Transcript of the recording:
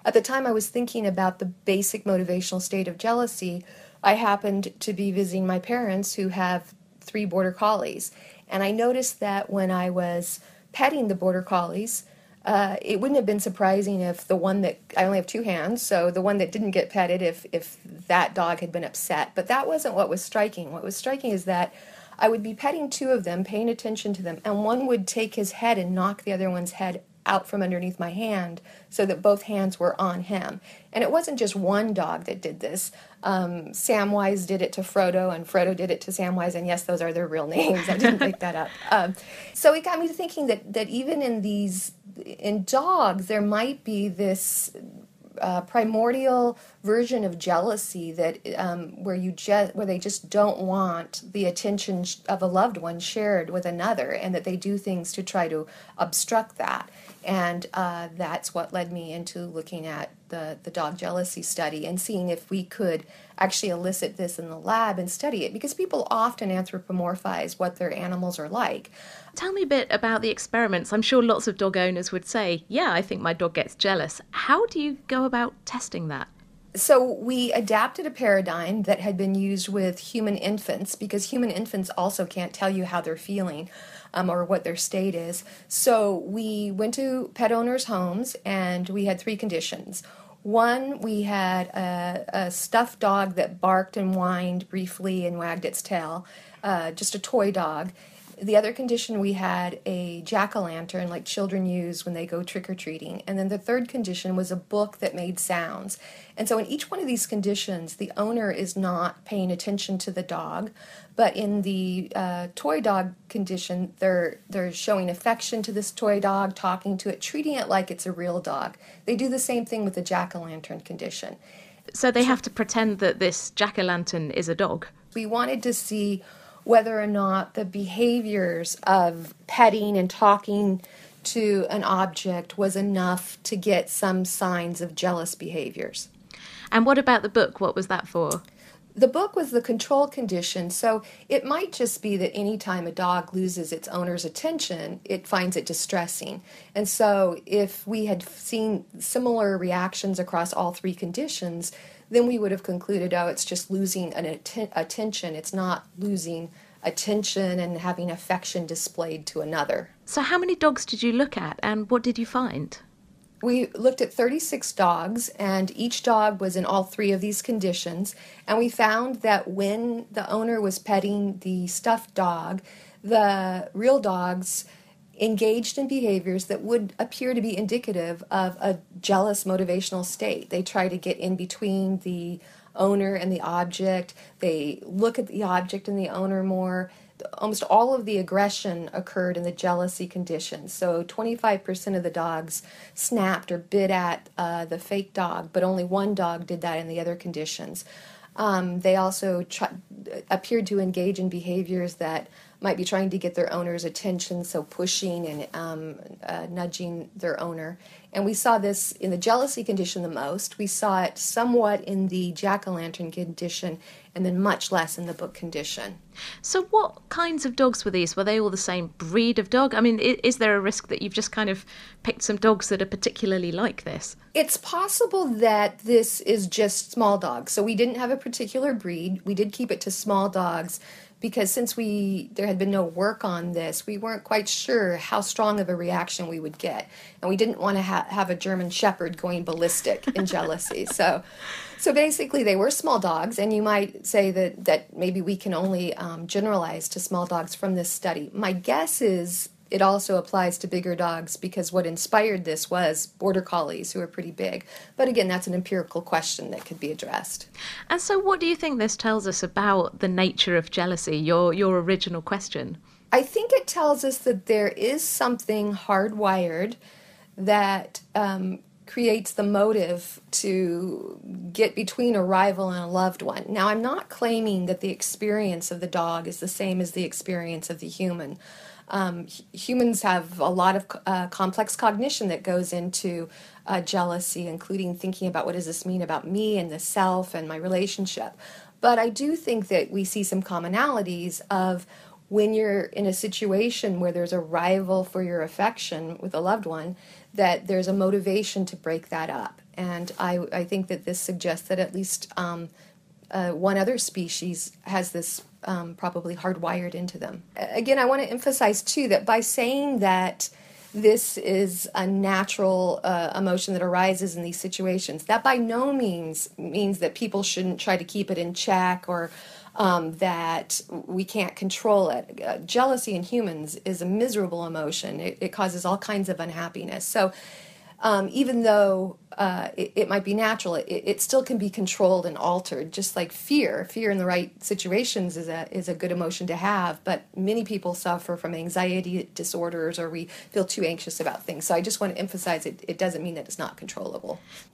At the time I was thinking about the basic motivational state of jealousy, I happened to be visiting my parents who have 3 border collies. And I noticed that when I was petting the border collies, it wouldn't have been surprising if the one that, I only have 2 hands, so the one that didn't get petted, if that dog had been upset. But that wasn't what was striking. What was striking is that I would be petting 2 of them, paying attention to them, and one would take his head and knock the other one's head out from underneath my hand so that both hands were on him. And it wasn't just one dog that did this. Samwise did it to Frodo, and Frodo did it to Samwise, and yes, those are their real names. I didn't make that up. So it got me to thinking that even in dogs, there might be this primordial version of jealousy that where they just don't want the attention of a loved one shared with another, and that they do things to try to obstruct that. And that's what led me into looking at the dog jealousy study and seeing if we could actually elicit this in the lab and study it, because people often anthropomorphize what their animals are like. Tell me a bit about the experiments. I'm sure lots of dog owners would say, yeah, I think my dog gets jealous. How do you go about testing that? So we adapted a paradigm that had been used with human infants, because human infants also can't tell you how they're feeling or what their state is. So we went to pet owners' homes, and we had 3 conditions. One, we had a stuffed dog that barked and whined briefly and wagged its tail, just a toy dog. The other condition, we had a jack-o'-lantern like children use when they go trick-or-treating. And then the third condition was a book that made sounds. And so in each one of these conditions, the owner is not paying attention to the dog. But in the toy dog condition, they're showing affection to this toy dog, talking to it, treating it like it's a real dog. They do the same thing with the jack-o'-lantern condition. So they have to pretend that this jack-o'-lantern is a dog? We wanted to see whether or not the behaviors of petting and talking to an object was enough to get some signs of jealous behaviors. And what about the book? What was that for? The book was the control condition, so it might just be that any time a dog loses its owner's attention, it finds it distressing. And so if we had seen similar reactions across all 3 conditions, then we would have concluded, oh, it's just losing an attention. It's not losing attention and having affection displayed to another. So how many dogs did you look at, and what did you find? We looked at 36 dogs, and each dog was in all 3 of these conditions. And we found that when the owner was petting the stuffed dog, the real dogs engaged in behaviors that would appear to be indicative of a jealous motivational state. They try to get in between the owner and the object. They look at the object and the owner more. Almost all of the aggression occurred in the jealousy condition. So 25% of the dogs snapped or bit at the fake dog, but only 1 dog did that in the other conditions. They also appeared to engage in behaviors that might be trying to get their owner's attention, so pushing and nudging their owner. And we saw this in the jealousy condition the most. We saw it somewhat in the jack-o'-lantern condition, and then much less in the book condition. So what kinds of dogs were these? Were they all the same breed of dog? I mean, is there a risk that you've just kind of picked some dogs that are particularly like this? It's possible that this is just small dogs. So we didn't have a particular breed. We did keep it to small dogs, because since there had been no work on this, we weren't quite sure how strong of a reaction we would get. And we didn't want to have a German Shepherd going ballistic in jealousy. So basically they were small dogs, and you might say that maybe we can only generalize to small dogs from this study. My guess is it also applies to bigger dogs, because what inspired this was border collies, who are pretty big. But again, that's an empirical question that could be addressed. And so what do you think this tells us about the nature of jealousy, your original question? I think it tells us that there is something hardwired that creates the motive to get between a rival and a loved one. Now, I'm not claiming that the experience of the dog is the same as the experience of the human. Humans have a lot of complex cognition that goes into jealousy, including thinking about what does this mean about me and the self and my relationship. But I do think that we see some commonalities of when you're in a situation where there's a rival for your affection with a loved one, that there's a motivation to break that up. And I think that this suggests that at least one other species has this probably hardwired into them. Again, I want to emphasize, too, that by saying that this is a natural emotion that arises in these situations, that by no means means that people shouldn't try to keep it in check or that we can't control it. Jealousy in humans is a miserable emotion. It causes all kinds of unhappiness. So even though it might be natural, it still can be controlled and altered, just like fear. Fear in the right situations is a good emotion to have, but many people suffer from anxiety disorders or we feel too anxious about things. So I just want to emphasize it doesn't mean that it's not controllable.